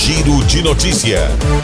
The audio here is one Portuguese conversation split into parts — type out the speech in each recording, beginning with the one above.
Giro de Notícia.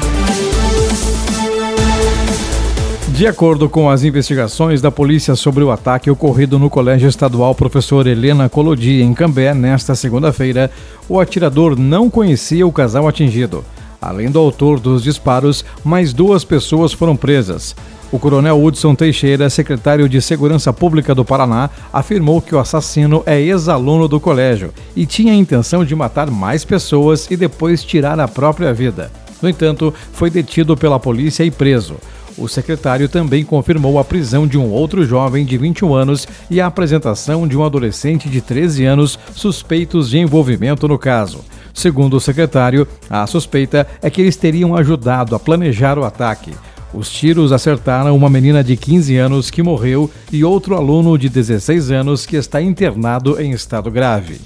De acordo com as investigações da polícia sobre o ataque ocorrido no Colégio Estadual Professor Helena Collodi, em Cambé, nesta segunda-feira, o atirador não conhecia o casal atingido. Além do autor dos disparos, mais 2 pessoas foram presas. O coronel Hudson Teixeira, secretário de Segurança Pública do Paraná, afirmou que o assassino é ex-aluno do colégio e tinha a intenção de matar mais pessoas e depois tirar a própria vida. No entanto, foi detido pela polícia e preso. O secretário também confirmou a prisão de um outro jovem de 21 anos e a apresentação de um adolescente de 13 anos suspeitos de envolvimento no caso. Segundo o secretário, a suspeita é que eles teriam ajudado a planejar o ataque. Os tiros acertaram uma menina de 15 anos que morreu e outro aluno de 16 anos que está internado em estado grave.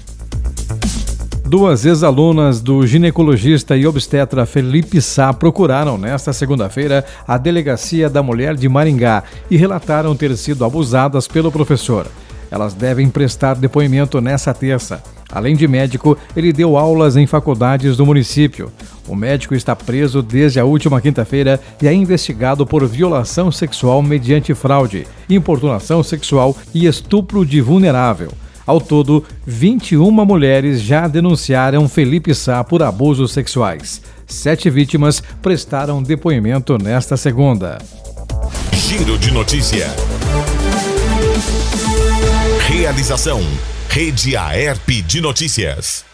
2 ex-alunas do ginecologista e obstetra Felipe Sá procuraram nesta segunda-feira a Delegacia da Mulher de Maringá e relataram ter sido abusadas pelo professor. Elas devem prestar depoimento nesta terça. Além de médico, ele deu aulas em faculdades do município. O médico está preso desde a última quinta-feira e é investigado por violação sexual mediante fraude, importunação sexual e estupro de vulnerável. Ao todo, 21 mulheres já denunciaram Felipe Sá por abusos sexuais. 7 vítimas prestaram depoimento nesta segunda. Giro de Notícia. Realização: Rede Aerp de Notícias.